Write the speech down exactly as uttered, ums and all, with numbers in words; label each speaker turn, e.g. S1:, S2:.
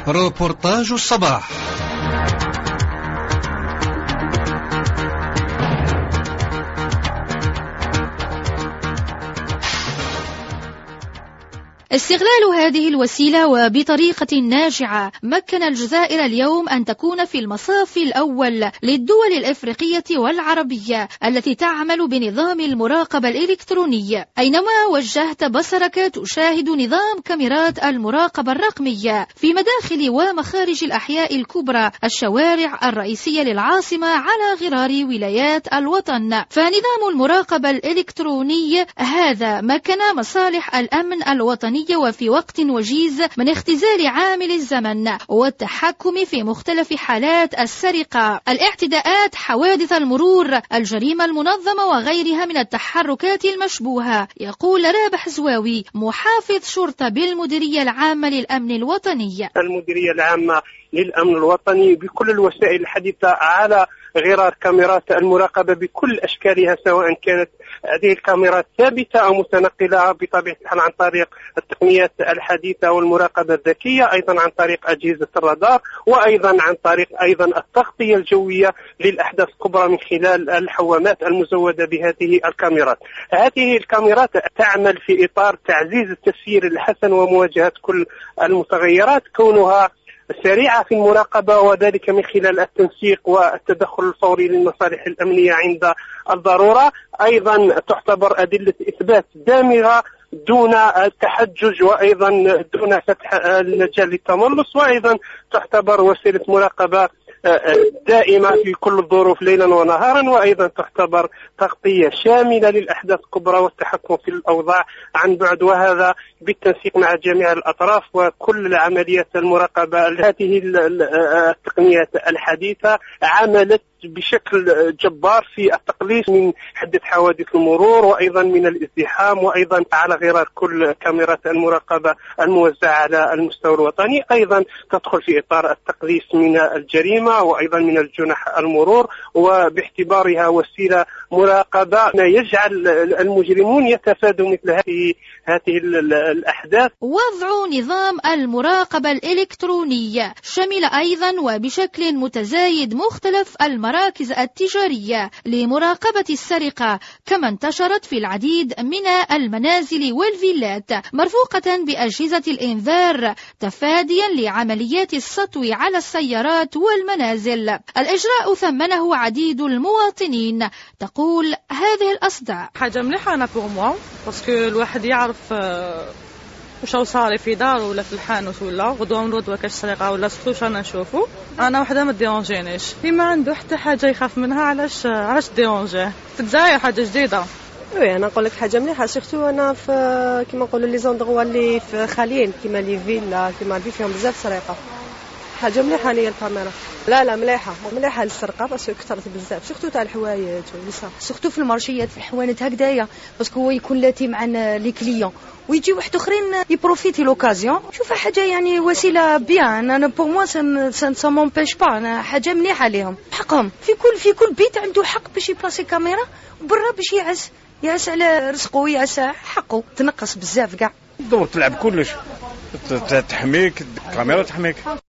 S1: روبورتاج الصباح.
S2: استغلال هذه الوسيلة وبطريقة ناجعة مكن الجزائر اليوم أن تكون في المصاف الأول للدول الإفريقية والعربية التي تعمل بنظام المراقبة الإلكتروني. أينما وجهت بصرك تشاهد نظام كاميرات المراقبة الرقمية في مداخل ومخارج الأحياء الكبرى، الشوارع الرئيسية للعاصمة على غرار ولايات الوطن. فنظام المراقبة الإلكتروني هذا مكن مصالح الأمن الوطني وفي وقت وجيز من اختزال عامل الزمن والتحكم في مختلف حالات السرقة، الاعتداءات، حوادث المرور، الجريمة المنظمة وغيرها من التحركات المشبوهة. يقول رابح زواوي محافظ شرطة بالمديرية العامة للأمن الوطني.
S3: المديرية العامة للأمن الوطني بكل الوسائل الحديثة على غرار كاميرات المراقبة بكل أشكالها، سواء كانت هذه الكاميرات ثابتة أو متنقلة بطبيعة الحال عن طريق التقنيات الحديثة والمراقبة الذكية، أيضا عن طريق أجهزة الرادار، وأيضا عن طريق أيضا التغطية الجوية للأحداث الكبرى من خلال الحوامات المزودة بهذه الكاميرات. هذه الكاميرات تعمل في إطار تعزيز التسيير الحسن ومواجهة كل المتغيرات، كونها سريعة في المراقبة، وذلك من خلال التنسيق والتدخل الفوري للمصالح الأمنية عند الضرورة. أيضا تعتبر أدلة إثبات دامغة دون التحجج، وأيضا دون فتح المجال للتملص، وأيضا تعتبر وسيلة مراقبة دائمة في كل الظروف ليلا ونهارا، وأيضا تعتبر تغطية شاملة للأحداث الكبرى والتحكم في الأوضاع عن بعد، وهذا بالتنسيق مع جميع الأطراف وكل العمليات المراقبة. هذه التقنيات الحديثة عملت بشكل جبار في التقليص من حدة حوادث المرور، وأيضا من الازدحام، وأيضا على غرار كل كاميرات المراقبة الموزعة على المستوى الوطني. أيضا تدخل في إطار التقليص من الجريمة وأيضا من الجنح المرور، وباعتبارها وسيلة مراقبة يجعل المجرمون يتفادوا مثل هذه هذه الأحداث.
S2: وضع نظام المراقبة الإلكترونية شمل أيضا وبشكل متزايد مختلف المراكز التجارية لمراقبة السرقة، كما انتشرت في العديد من المنازل والفيلات مرفوقة بأجهزة الإنذار تفاديا لعمليات السطو على السيارات والمنازل. الإجراء ثمنه عديد المواطنين، تقول هذه الأصداء.
S4: حاجة مليحة أنا بور موا، باسكو الواحد يعرف وش صار في دار ولا في الحانوت ولا غدوة من غدوة كاش سرقة ولا سطوش أنا نشوفه. أنا وحدة ما ديرونجينيش، في ما عنده حتى حاجة يخاف منها. علاش علاش ديرونجيه؟ في الجزائر حاجة جديدة.
S5: وي أنا نقول لك حاجة مليحة، سيرتو أنا في كيما نقولوا لي زوندغوا اللي في خاليين كيما لي فيلا كيما في فيهم بزاف سرقة. حاجة مليحة هي الكاميرا. لا لا مليحة مليحة للسرقة، بس كثرت بزاف سيرتو تاع الحوايج وليسا،
S6: سيرتو في المارشيات في الحوانت هكذايا، باسكو هو يكون لاتي مع لي كليون ويجي واحد اخرين يبروفيتي لوكازيون. شوفها حاجه يعني وسيله بيان. انا بور موا سان سان مونبيش با، انا حاجه مليحه ليهم، حقهم في كل في كل بيت عنده حق باش يبلاسي كاميرا برا باش يعس يعس على رزقه، يعس حقه. تنقص بزاف كاع،
S7: دور تلعب كلش، تحميك الكاميرا تحميك.